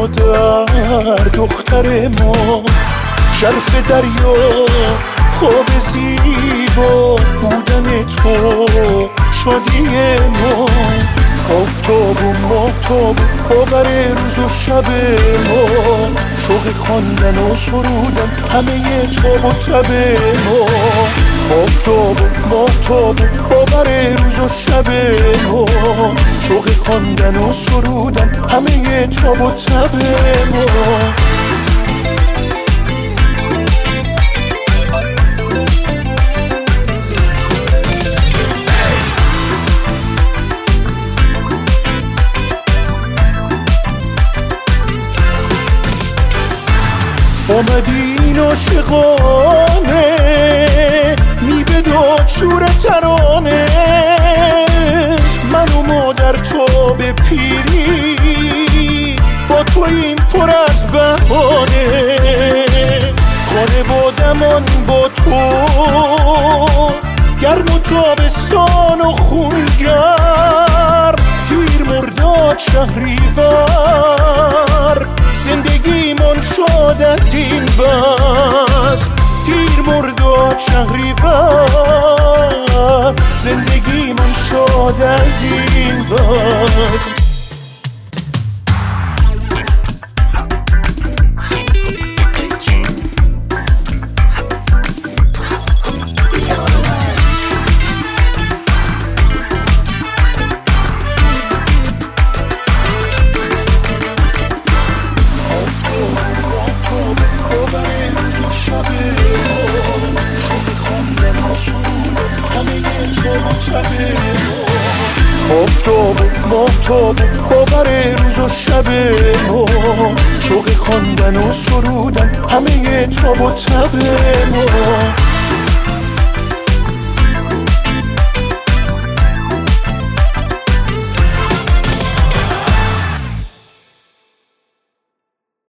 مادر دختر ما، شرف دریا خواب زیبا بودن تو شادی ما، آفتاب و ماهتاب باور روز و شب ما، شوق خواندن و سرودن همه تاب و تب ما، آفتاب و ماهتاب باور روز و شب ما، شوق خواندن و سرودن همه تاب و تب ما. آمدین عاشقانه میوه داد شور ترانه، من و مادر تو به پیری با تو این پر از بهانه، خانوادمان با تو گرم و تابستان و خونگرم، تیر مرداد شهریور زندگیمان شد از این بس، تیر مرداد شهریور زندگیمان شد از این بس. آفتاب و ماهتاب باور روز و شب ما، شوق خواندن و سرودن همه تاب و تب ما.